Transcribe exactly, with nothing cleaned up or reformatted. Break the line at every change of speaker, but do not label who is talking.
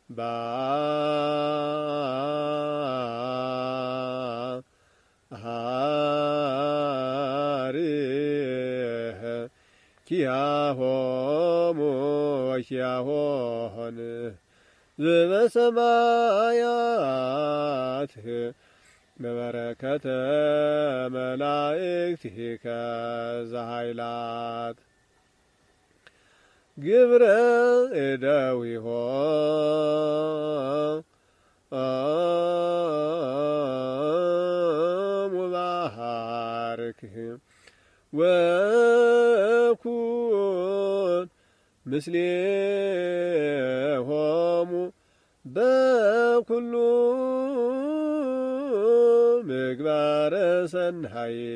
ባህሪህ ኪያሆሙ ወኪያሆን ዘበሰማያት በበረከተ መላእክቲከ ዘኃይላት ግብረ እደዊሆሙ ባርክህ ወኩን ምስሌሆሙ በኩሉ ምግባረ ሰናይ